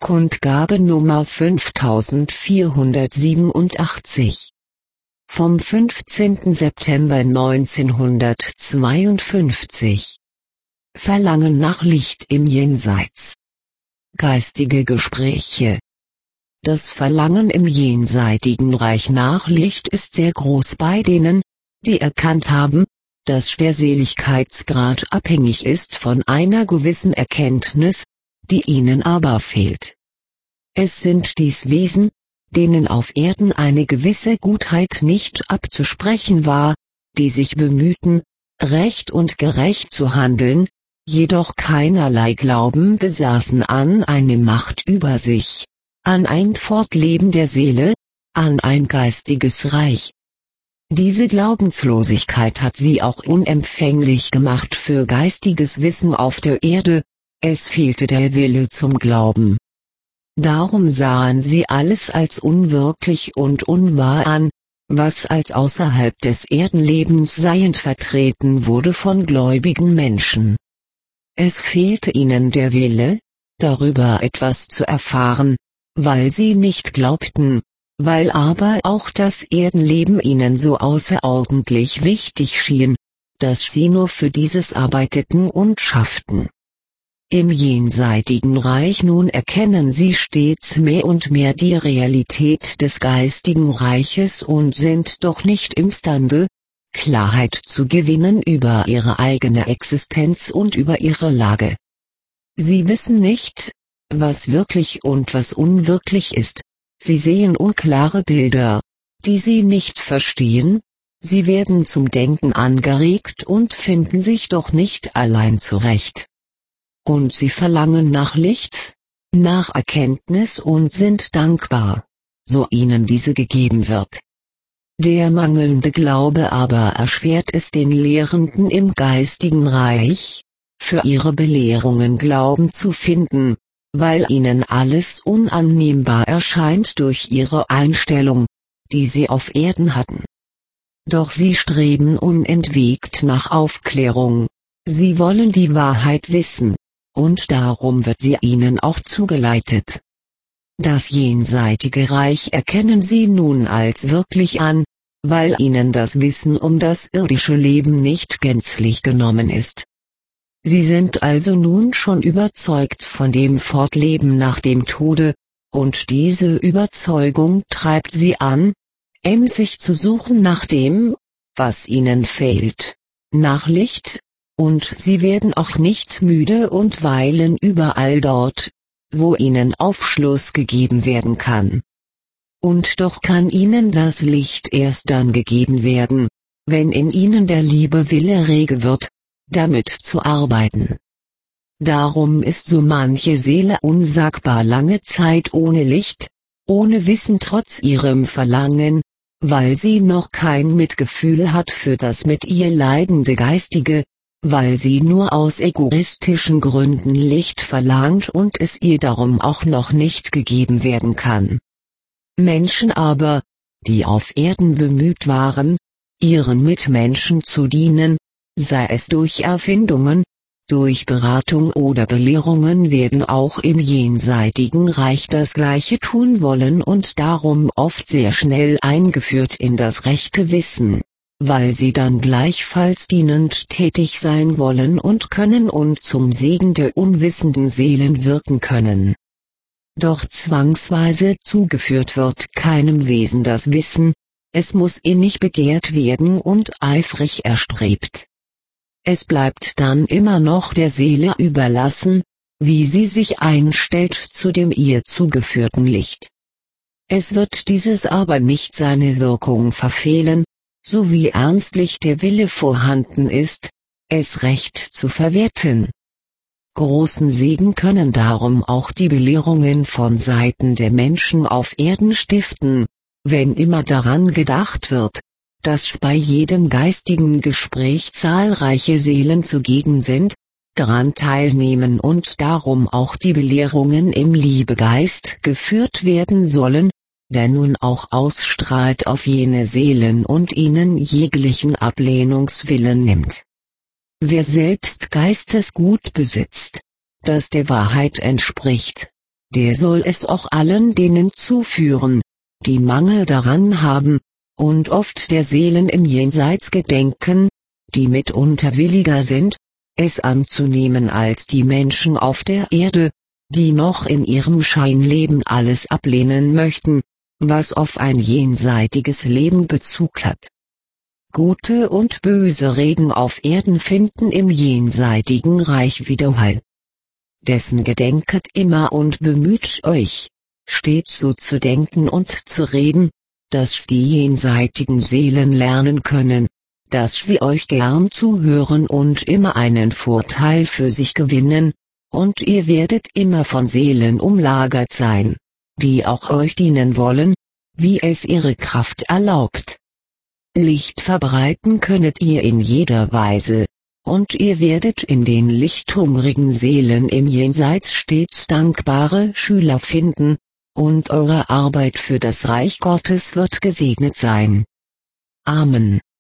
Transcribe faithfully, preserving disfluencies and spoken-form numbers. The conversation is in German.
Kundgabe Nummer fünftausendvierhundertsiebenundachtzig. Vom fünfzehnten September neunzehnhundertzweiundfünfzig. Verlangen nach Licht im Jenseits. Geistige Gespräche. Das Verlangen im jenseitigen Reich nach Licht ist sehr groß bei denen, die erkannt haben, dass der Seligkeitsgrad abhängig ist von einer gewissen Erkenntnis, die ihnen aber fehlt. Es sind dies Wesen, denen auf Erden eine gewisse Gutheit nicht abzusprechen war, die sich bemühten, recht und gerecht zu handeln, jedoch keinerlei Glauben besaßen an eine Macht über sich, an ein Fortleben der Seele, an ein geistiges Reich. Diese Glaubenslosigkeit hat sie auch unempfänglich gemacht für geistiges Wissen auf der Erde, es fehlte der Wille zum Glauben. Darum sahen sie alles als unwirklich und unwahr an, was als außerhalb des Erdenlebens seiend vertreten wurde von gläubigen Menschen. Es fehlte ihnen der Wille, darüber etwas zu erfahren, weil sie nicht glaubten, weil aber auch das Erdenleben ihnen so außerordentlich wichtig schien, dass sie nur für dieses arbeiteten und schafften. Im jenseitigen Reich nun erkennen sie stets mehr und mehr die Realität des geistigen Reiches und sind doch nicht imstande, Klarheit zu gewinnen über ihre eigene Existenz und über ihre Lage. Sie wissen nicht, was wirklich und was unwirklich ist, sie sehen unklare Bilder, die sie nicht verstehen, sie werden zum Denken angeregt und finden sich doch nicht allein zurecht. Und sie verlangen nach Licht, nach Erkenntnis und sind dankbar, so ihnen diese gegeben wird. Der mangelnde Glaube aber erschwert es den Lehrenden im geistigen Reich, für ihre Belehrungen Glauben zu finden, weil ihnen alles unannehmbar erscheint durch ihre Einstellung, die sie auf Erden hatten. Doch sie streben unentwegt nach Aufklärung, sie wollen die Wahrheit wissen. Und darum wird sie ihnen auch zugeleitet. Das jenseitige Reich erkennen sie nun als wirklich an, weil ihnen das Wissen um das irdische Leben nicht gänzlich genommen ist. Sie sind also nun schon überzeugt von dem Fortleben nach dem Tode, und diese Überzeugung treibt sie an, emsig zu suchen nach dem, was ihnen fehlt, nach Licht, und sie werden auch nicht müde und weilen überall dort, wo ihnen Aufschluss gegeben werden kann. Und doch kann ihnen das Licht erst dann gegeben werden, wenn in ihnen der liebe Wille rege wird, damit zu arbeiten. Darum ist so manche Seele unsagbar lange Zeit ohne Licht, ohne Wissen trotz ihrem Verlangen, weil sie noch kein Mitgefühl hat für das mit ihr leidende Geistige, weil sie nur aus egoistischen Gründen Licht verlangt und es ihr darum auch noch nicht gegeben werden kann. Menschen aber, die auf Erden bemüht waren, ihren Mitmenschen zu dienen, sei es durch Erfindungen, durch Beratung oder Belehrungen, werden auch im jenseitigen Reich das Gleiche tun wollen und darum oft sehr schnell eingeführt in das rechte Wissen, weil sie dann gleichfalls dienend tätig sein wollen und können und zum Segen der unwissenden Seelen wirken können. Doch zwangsweise zugeführt wird keinem Wesen das Wissen, es muss innig begehrt werden und eifrig erstrebt. Es bleibt dann immer noch der Seele überlassen, wie sie sich einstellt zu dem ihr zugeführten Licht. Es wird dieses aber nicht seine Wirkung verfehlen, so wie ernstlich der Wille vorhanden ist, es recht zu verwerten. Großen Segen können darum auch die Belehrungen von Seiten der Menschen auf Erden stiften, wenn immer daran gedacht wird, dass bei jedem geistigen Gespräch zahlreiche Seelen zugegen sind, daran teilnehmen und darum auch die Belehrungen im Liebegeist geführt werden sollen, der nun auch ausstrahlt auf jene Seelen und ihnen jeglichen Ablehnungswillen nimmt. Wer selbst Geistesgut besitzt, das der Wahrheit entspricht, der soll es auch allen denen zuführen, die Mangel daran haben, und oft der Seelen im Jenseits gedenken, die mitunter williger sind, es anzunehmen als die Menschen auf der Erde, die noch in ihrem Scheinleben alles ablehnen möchten, was auf ein jenseitiges Leben Bezug hat. Gute und böse Reden auf Erden finden im jenseitigen Reich Widerhall. Dessen gedenket immer und bemüht euch, stets so zu denken und zu reden, dass die jenseitigen Seelen lernen können, dass sie euch gern zuhören und immer einen Vorteil für sich gewinnen, und ihr werdet immer von Seelen umlagert sein, die auch euch dienen wollen, wie es ihre Kraft erlaubt. Licht verbreiten könnet ihr in jeder Weise, und ihr werdet in den lichthungrigen Seelen im Jenseits stets dankbare Schüler finden, und eure Arbeit für das Reich Gottes wird gesegnet sein. Amen.